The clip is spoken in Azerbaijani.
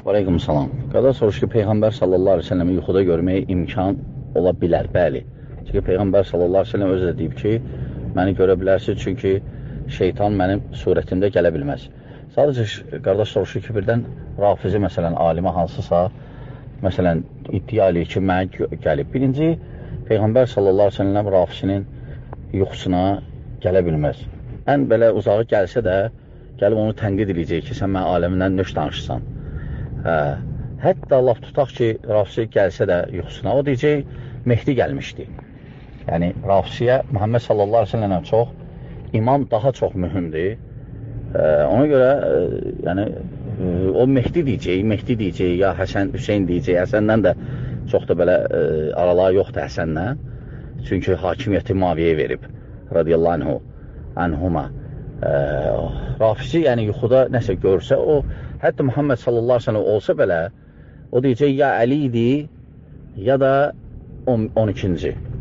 Aleyküm salam. Qardaş soruşur ki, Peyğəmbər sallallahu aleyhi ve selləmi yuxuda görməyə imkan ola bilər, bəli. Çünki Peyğəmbər sallallahu aleyhi ve sellem özü də deyib ki, məni görə bilərsiniz, çünki şeytan mənim surətimdə gələ bilməz. Sadəcə, qardaş soruşur ki, birdən Rafizi, məsələn, alimə hansısa, məsələn, iddia eləyir ki, mənə gəlib. Birinci, Peyğəmbər sallallahu aleyhi ve sellem Rafisinin yuxusuna gələ bilməz. Ən belə uzağı gəlsə də, gəlib onu tənqid edəcək ki, sən mənə aləmindən nöş danışırsan. Hətta laf tutaq ki, Rafisi gəlsə də yuxusuna, o deyəcək, Mehdi gəlmişdi. Yəni, Rafisiyə Muhammed sallallahu aleyhi ve sellem'dən çox, imam daha çox mühümdür. Ona görə, yəni, o Mehdi deyəcək, ya Həsən, Hüseyin deyəcək, Həsəndən də çox da belə aralığa yoxdur Həsəndən. Çünki hakimiyyəti Muaviyyəyə verib, radiyallahu anhuma. Rafisi, yəni, yuxuda nəsə görsə, o, hətta Muhammed sallallahu aleyhi ve sellem olsa belə, o deyəcək, ya Əli idi, ya da 12-ci.